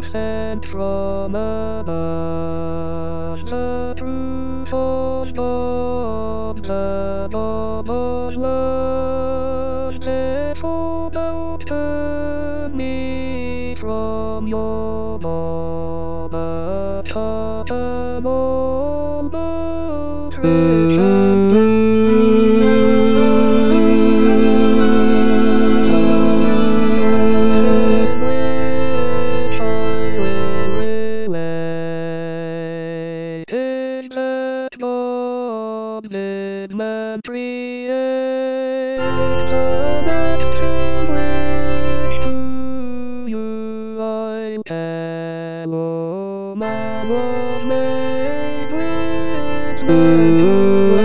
sent from above. The truth of God, the noble love, therefore don't turn me from your love, but cut them all the rich and did man create the next thing which to you I tell, oh, man was made with man to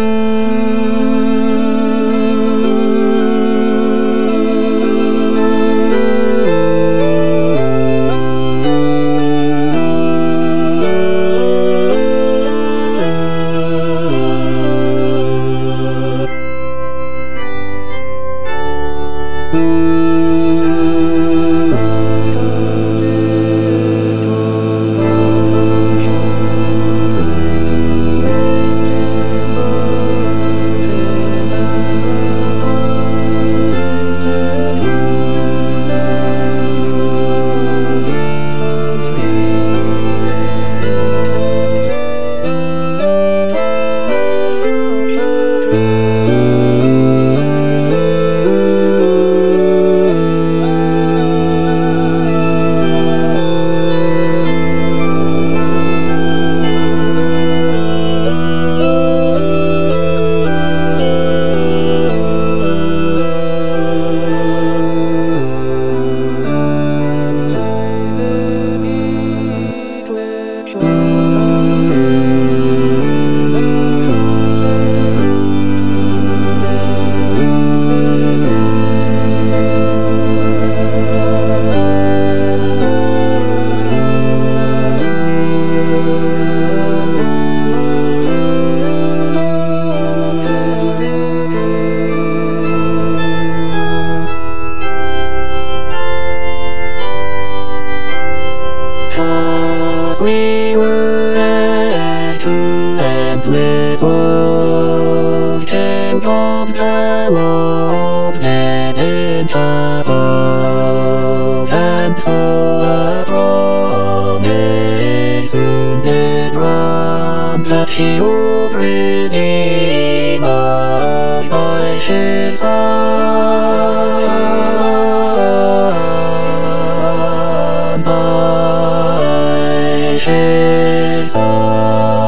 we were as two endless worlds, came from the Lord and intervals, and so a promise soon did run that he would redeem us by his Son, by his Son.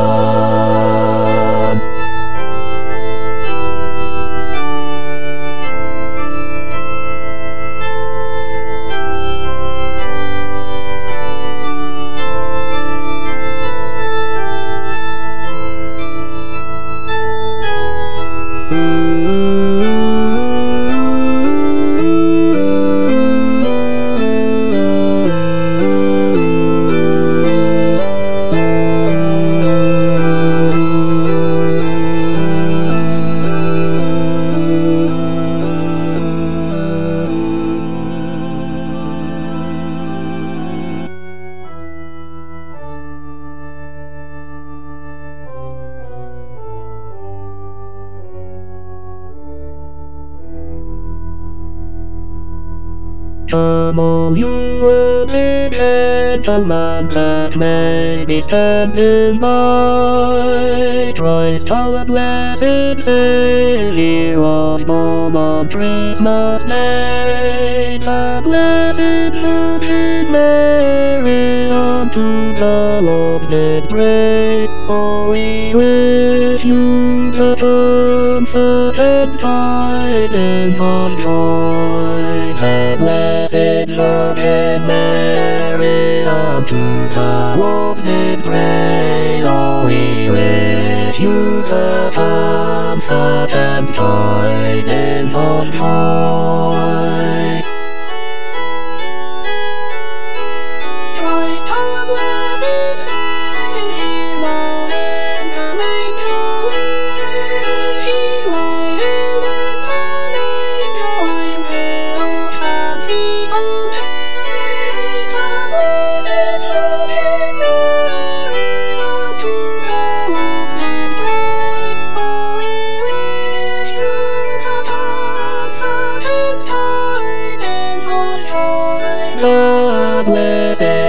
Come all you worthy gentlemen that may be standing by, Christ our blessed Saviour was born on Christmas Day. The blessed Virgin Mary unto the Lord did pray. Oh, we wish you the comfort and tidings of joy. The blessed Virgin Mary unto the Lord did pray. Oh, we wish you the comfort and tidings of joy.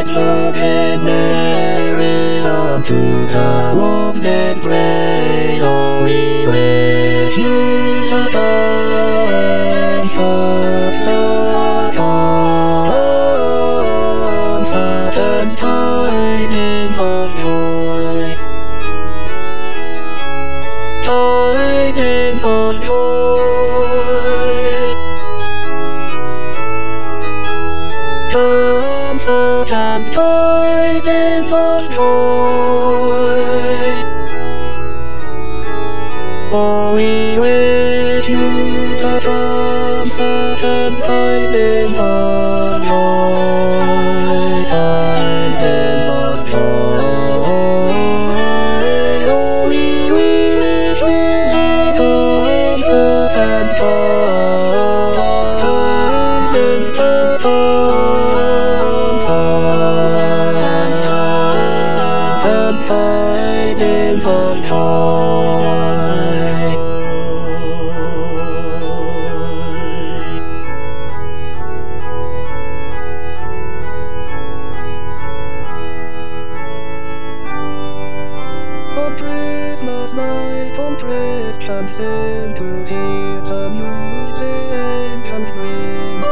let love and marry unto the warm and gray. Oh, we wish you the comfort of comfort and tidings of joy. Tidings of joy. Comfort and tidings of joy. Oh, we wish you the comfort and tidings of joy. Tidings of joy. Oh, we wish you the comfort and tidings of tidings of joy. On Christmas night, on Christian sin, to hear the news, the angels ring.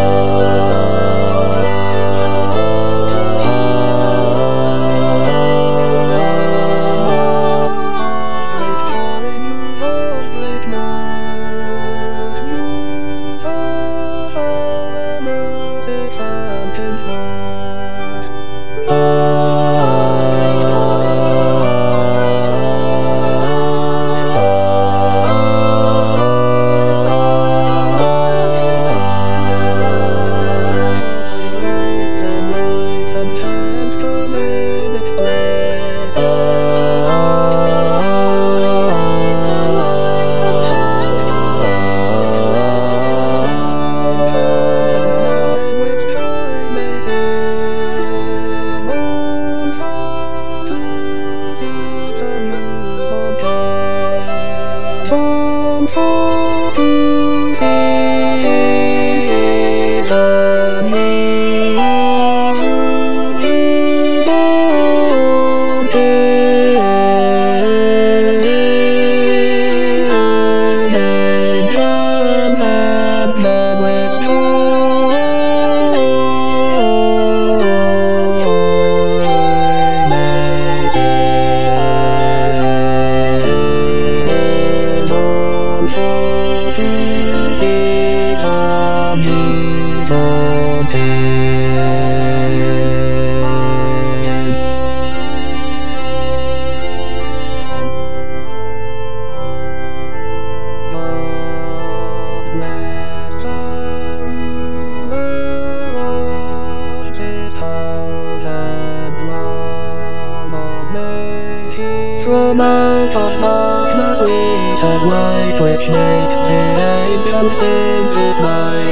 From out of darkness sweet and white, which makes the angels sing this night.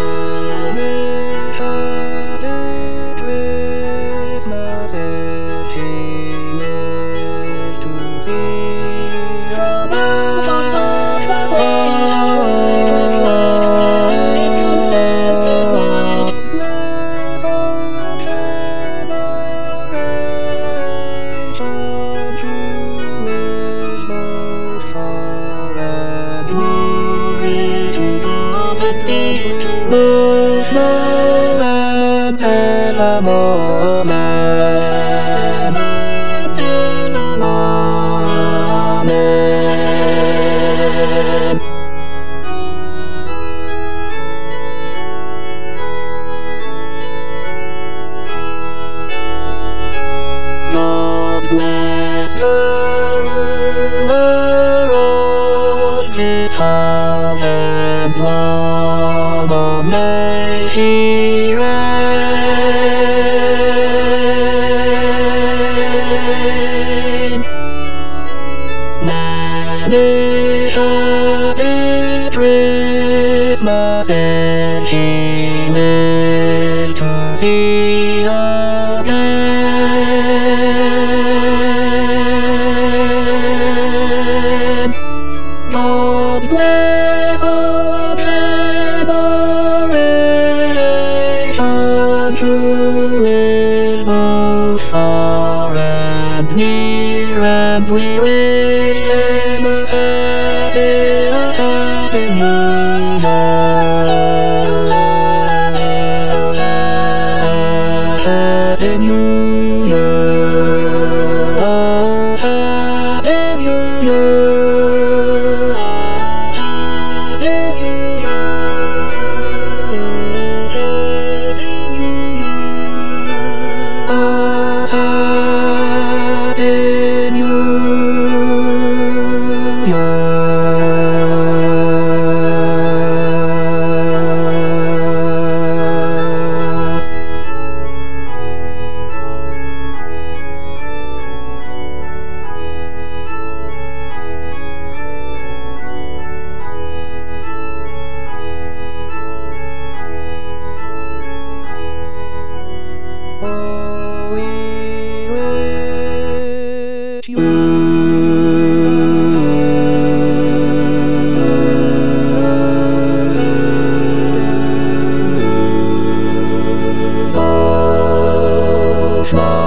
Happy Christmas is He made to see. From out of darkness sweet and white, which makes the angels sing this night. Bless all God bless the world, His house and love, oh, may He reign. Many happy Christmases He lived to see again. God bless our generation. near and we wish him a happy new year. Happy New Year. Oh, Happy New Year. Happy New Year. Oh, Happy New Year. Oh, we wish you smile.